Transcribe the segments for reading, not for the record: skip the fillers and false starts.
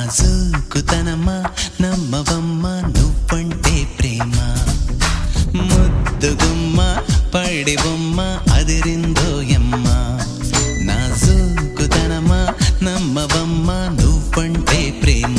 నాజూకుతనమా నమ్మవమ్మ నువ్వంటే ప్రేమ ముద్దుగుమ్మ పడి బొమ్మ అదిరిందో యమ్మ నాజూకుతనమా నమ్మవమ్మ నువ్వంటే ప్రేమ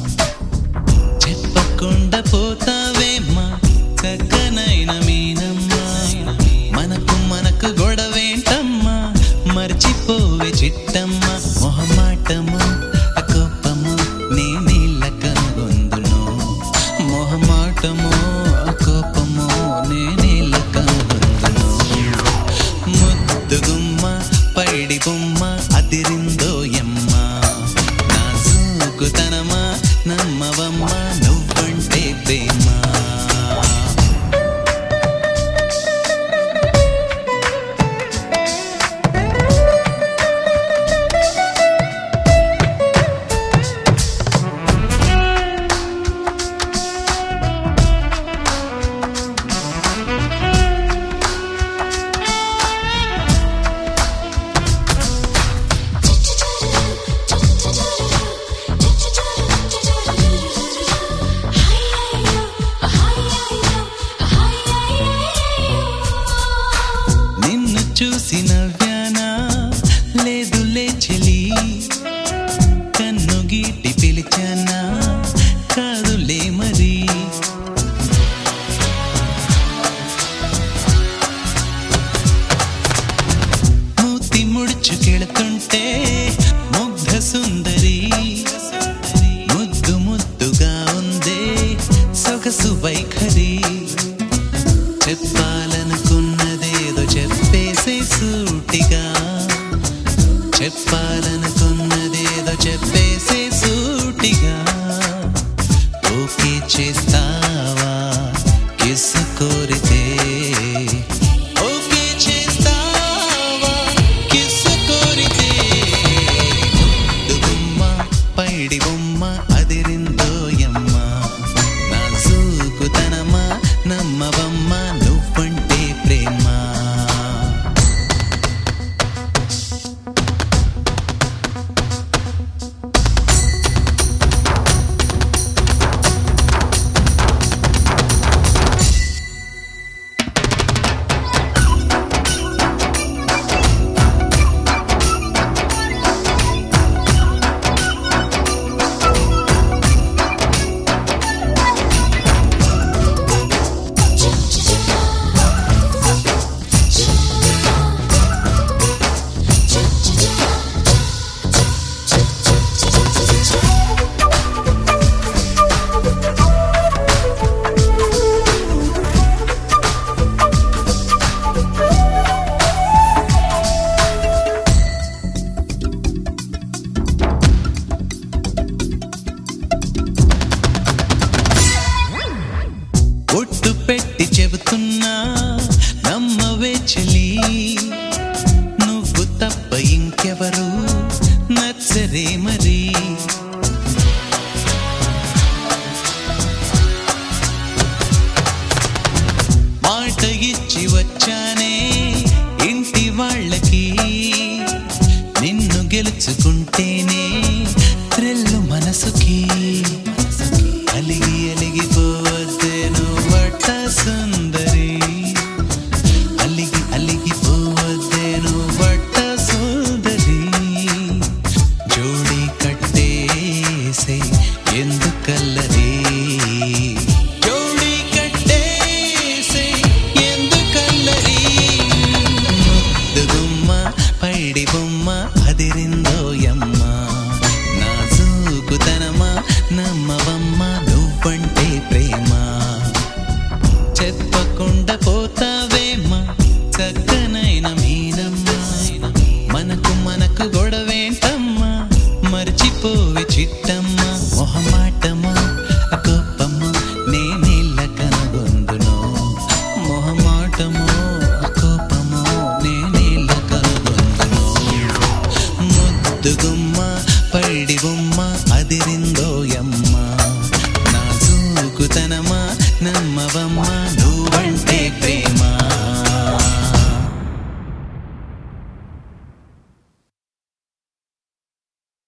చెప్పకుండా పోతావేమ్మా చక్కనైన మీనమ్మా మనకు గొడవేంటమ్మా మర్చిపోవే చిట్టమ్మా మొహమాటము అకోపము నేనేళ్ళ కనుగొందును మొహమాటము అకోపము నేనేళ్ళ కనుగొందును ముద్దుగుమ్మ పైడి బొమ్మ అదిరిందో యమ్మ నాజూకుతనమా నమ్మవమ్మ నువ్వంటే ప్రేమ చూసి నవ్యానా లేదులే చెలి కన్ను గీటి పిలిచానా కాదులే మరి మూతి ముడుచుకెళుతుంటే ముగ్ధ సుందరి ముద్దు ముద్దుగా ఉందే సొగసు వైఖరి చెప్పాలనుకున్నదేదో చెప్పేసే సూటిగా చెప్పాలనుకున్నదేదో చెప్పేసే సూటిగా ఓకే చేస్తావా కిస్సు కోరితే ఓకే చేస్తావా కిస్సు కోరితే ముద్దుగుమ్మ పైడి బొమ్మ అదిరిందో యమ్మ నాజూకుతనమా నమ్మవమ్మ నువ్వంటే ప్రేమ ఒట్టు పెట్టి చెబుతున్నా నమ్మవే చెలి నువ్వు తప్ప ఇంకెవరు నచ్చరే మరి మాట ఇచ్చి వచ్చానే ఇంటి వాళ్ళకి నిన్ను గెలుచుకుంటేనే త్రెల్లు మనసుకి అలిగి అలిగిపోవద్దే నువ్వట సుందరి అలిగి అలిగిపోవద్దే నువ్వట సుందరి జోడి కట్టేసే ఎందుకల్లరి జోడి కట్టేసే ఎందుకల్లరి ముద్దుగుమ్మ పైడి బొమ్మ అదిరిందో యమ్మ నాజూకుతనమా నమ్మవమ్మ నువ్వంటే ప్రేమ చెప్పకుండా పోతావేమ్మా చక్కనైన మీనమ్మ మనకు గొడవేంటమ్మా మర్చిపోవే చిట్టమ్మ మొహమాటము అకోపము నేనేళ్ళ కనుగొందును మొహమాటము అకోపము నేనేళ్ళ కనుగొందును ముద్దుగుమ్మ పైడి బొమ్మ అదిరిందో యమ్మ నాజూకుతనమా నమ్మవమ్మ